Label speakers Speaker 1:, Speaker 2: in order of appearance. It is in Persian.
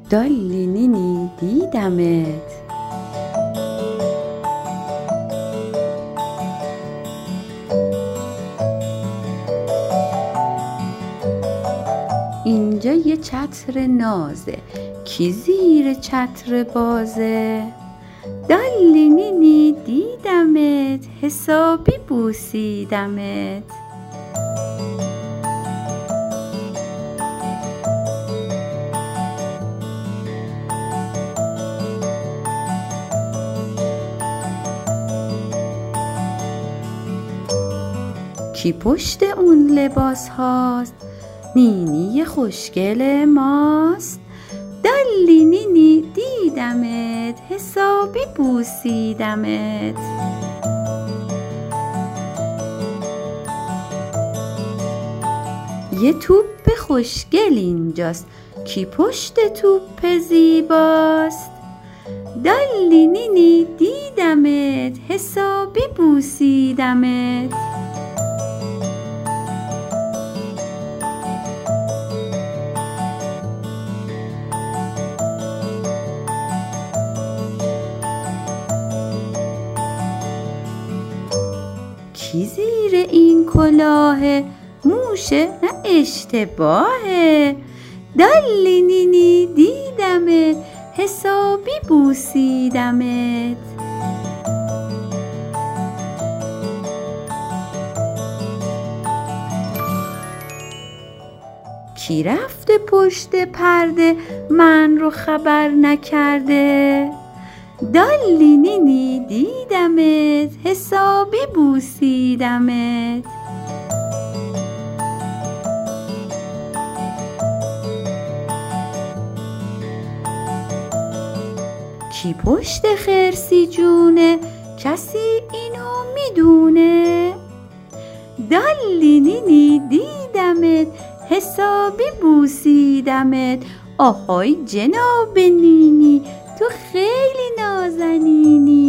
Speaker 1: دالی نینی دیدمت. اینجا یه چتر نازه، کی زیر چتر بازه؟ دالی نینی دیدمت، حسابی بوسیدمت. کی پشت اون لباس هاست؟ نینی خوشگل ماست. دالی نینی دیدمت، حسابی بوسیدمت. یه توپ خوشگل اینجاست، کی پشت توپ زیباست؟ دالی نینی دیدمت، حسابی بوسیدمت. کی زیر این کلاه؟ موشه نه اشتباهه. دالی نینی دیدمت، حسابی بوسیدمت. کی رفته پشت پرده من رو خبر نکرده؟ دالی نینی دیدمت، حسابی بوسیدمت. کی پشت خرسی جونه؟ کسی اینو میدونه؟ دالی نینی دیدمت، حسابی بوسیدمت. آهای جناب نینی، تو خیلی نازنینی.